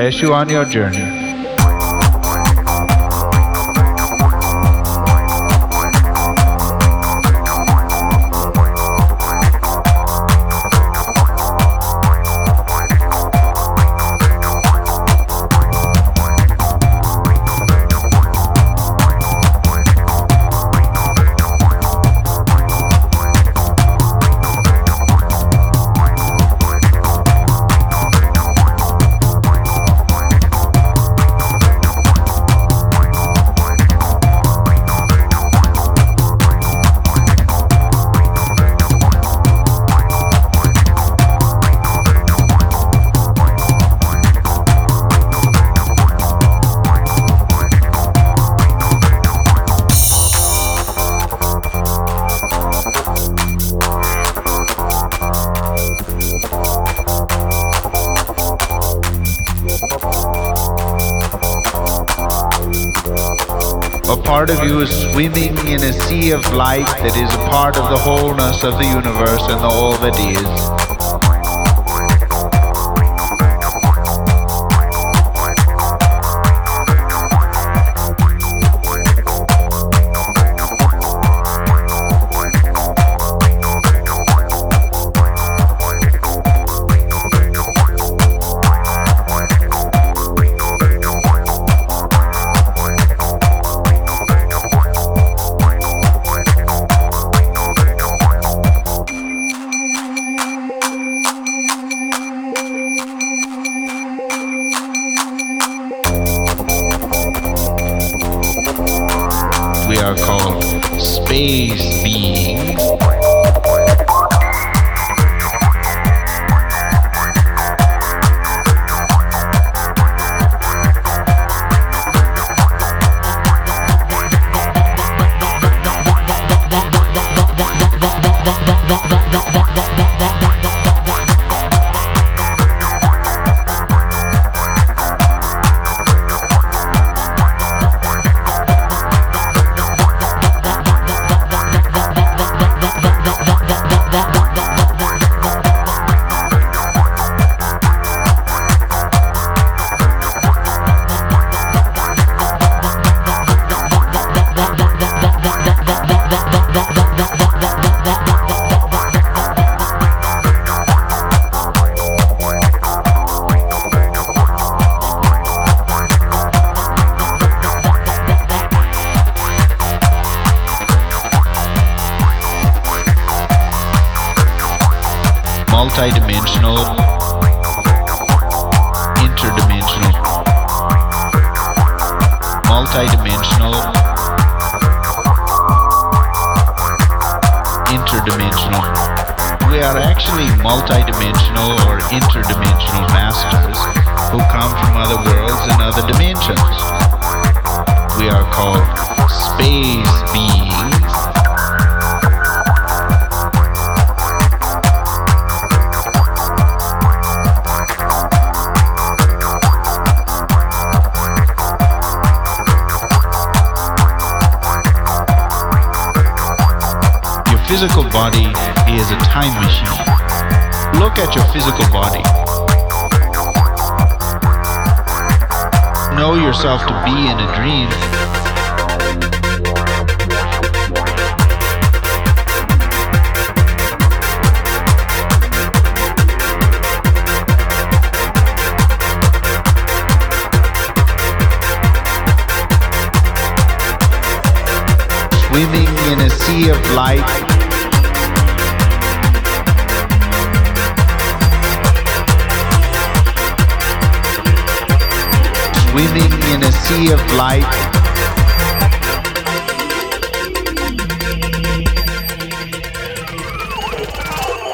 bless you on your journey. A part of you is swimming in a sea of light that is a part of the wholeness of the universe and all that is. We are called space beings. Multidimensional, interdimensional, multidimensional, interdimensional. We are actually multidimensional or interdimensional masters who come from other worlds and other dimensions. We are called space beings. Physical body is a time machine. Look at your physical body. Know yourself to be in a dream. Swimming in a sea of light. Swimming in a sea of light.